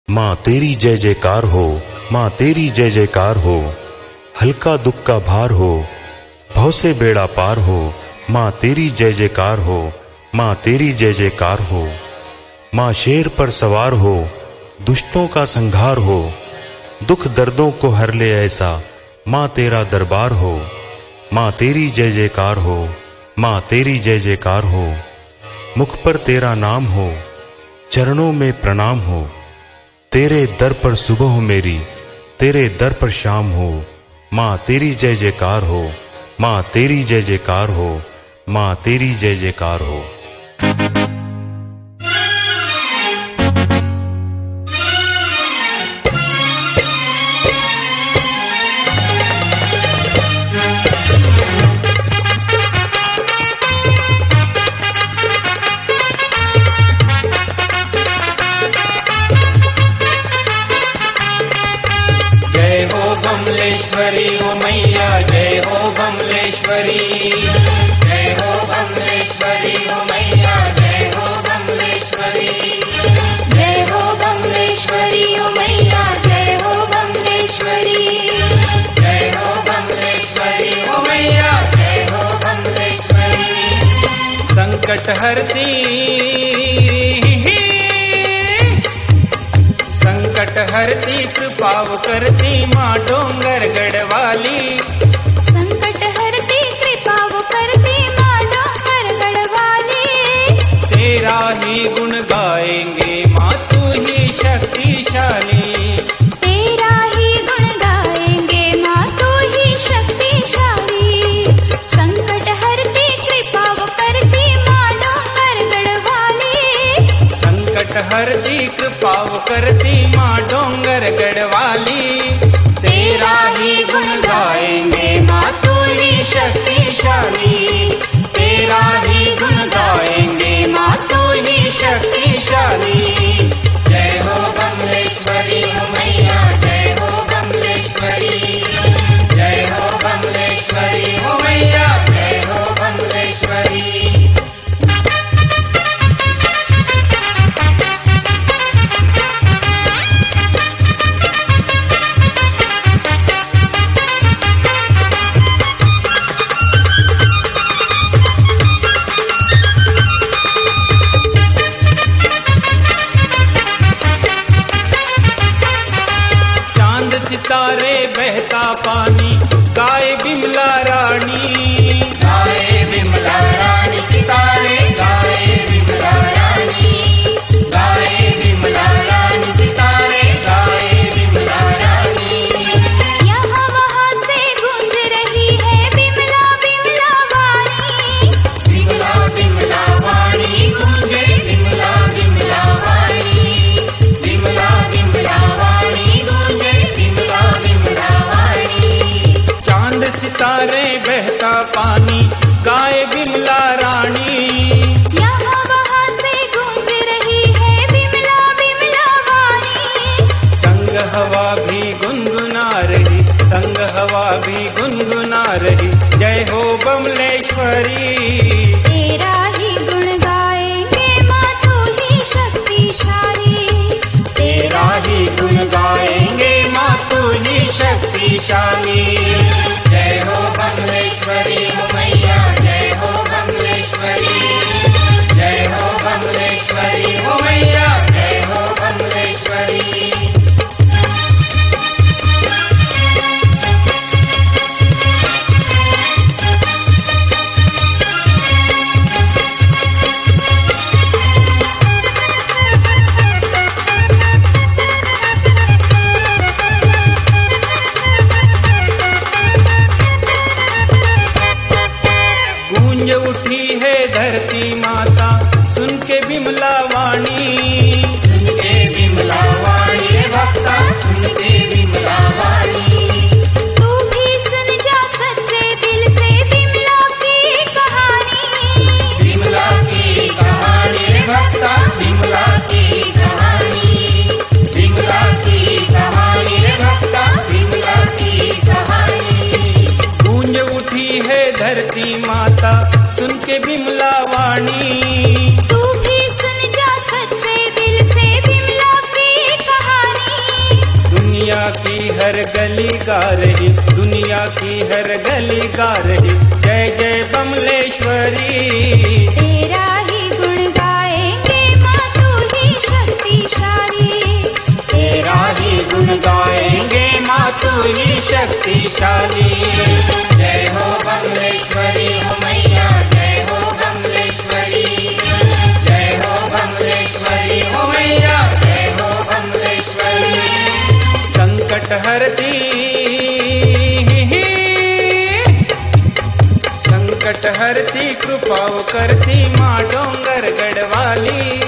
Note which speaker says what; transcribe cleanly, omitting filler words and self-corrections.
Speaker 1: माँ तेरी जय जयकार हो, माँ तेरी जय जयकार हो। हल्का दुख का भार हो, भव से बेड़ा पार हो। माँ तेरी जय जयकार हो, माँ तेरी जय जयकार हो। माँ शेर पर सवार हो, दुष्टों का संहार हो। दुख दर्दों को हर ले ऐसा माँ तेरा दरबार हो। माँ तेरी जय जयकार हो, माँ तेरी जय जयकार हो। मुख पर तेरा नाम हो, चरणों में प्रणाम हो। तेरे दर पर सुबह हो मेरी, तेरे दर पर शाम हो। माँ तेरी जय जयकार हो, माँ तेरी जय जयकार हो। माँ तेरी जय जयकार हो।
Speaker 2: बमलेश्वरी हो मैया, जय हो बमलेश्वरी। जय हो बमलेश्वरी हो मैया, जय हो बमलेश्वरी।
Speaker 3: जय हो बमलेश्वरी हो मैया, जय हो बमलेश्वरी।
Speaker 2: जय हो बमलेश्वरी हो मैया, जय हो बमलेश्वरी। संकट हरती, संकट हरती कृपाव करती माँ डोंगर गढ़वाली।
Speaker 3: संकट हरती कृपाव करती माँ डोंगर गढ़वाली।
Speaker 2: तेरा ही गुण गाएंगे माँ तू ही शक्तिशाली।
Speaker 3: तेरा ही गुण गाएंगे माँ तू ही शक्तिशाली। संकट हरती कृपाव करती माँ डोंगर गढ़वाली।
Speaker 2: संकट हरती कृपाव करती माँ डोंगर गढ़वाली। तेरा ही गुण गाएंगे माँ तू ही शक्तिशाली। तेरा ही गुण गाएंगे माँ तू ही शक्तिशाली। जय हो बमलेश्वरी हो मैया, जय हो बमलेश्वरी। जय हो बमलेश्वरी हो मैया, जय हो बमलेश्वरी। सितारे बहता पानी गाए बिमला रानी। गाए बिमला रानी सितारे गाए बिमला रानी। गाए बिमला रानी सितारे गाए बिमला रानी।
Speaker 3: यहाँ वहाँ से गूंज रही है बिमला बिमला वाणी।
Speaker 2: बिमला बिमला वाणी गूंजे बिमला बिमला वाणी। बिमला बिमला वाणी गूंजे बिमला बिमला वाणी। चांद सितारे बहता पानी गाए बिमला रानी।
Speaker 3: यहाँ वहाँ से गूंज रही है बिमला बिमला वाणी।
Speaker 2: संग हवा भी गुनगुना रही, संग हवा भी गुनगुना रही। जय हो बमलेश्वरी।
Speaker 3: तेरा ही गुण गाएंगे माँ तू ही शक्तिशाली।
Speaker 2: तेरा ही गुण गाएंगे माँ तू ही शक्तिशाली। जय हो बमलेश्वरी हो मैया, जय हो बमलेश्वरी। जय हो बमलेश्वरी हो मैया, जय हो बमलेश्वरी। गूंज उठी है धरती माता सुन के बिमला वाणी। सुन के बिमला वाणी भक्ता सुन के बिमला वाणी।
Speaker 3: तू भी सुन जा सच्चे दिल से बिमला की कहानी।
Speaker 2: बिमला की कहानी भक्ता बिमला की कहानी। बिमला की कहानी भक्ता बिमला की कहानी। गूंज उठी है धरती माता सुन के बिमला वाणी।
Speaker 3: तू भी सुन जा सच्चे दिल से बिमला की कहानी।
Speaker 4: दुनिया की हर गली गा रही, दुनिया की हर गली गा रही, जय जय बमलेश्वरी।
Speaker 3: तेरा ही गुण गाएंगे माँ तू ही शक्तिशाली,
Speaker 2: तेरा ही गुण गाएंगे माँ तू ही शक्तिशाली। जय हो बमलेश्वरी हो मैया, जय हो बमलेश्वरी, जय हो बमलेश्वरी हो मैया, जय हो बमलेश्वरी।
Speaker 4: संकट हरती, संकट हरती, कृपा करती माँ डोंगर गढ़वाली।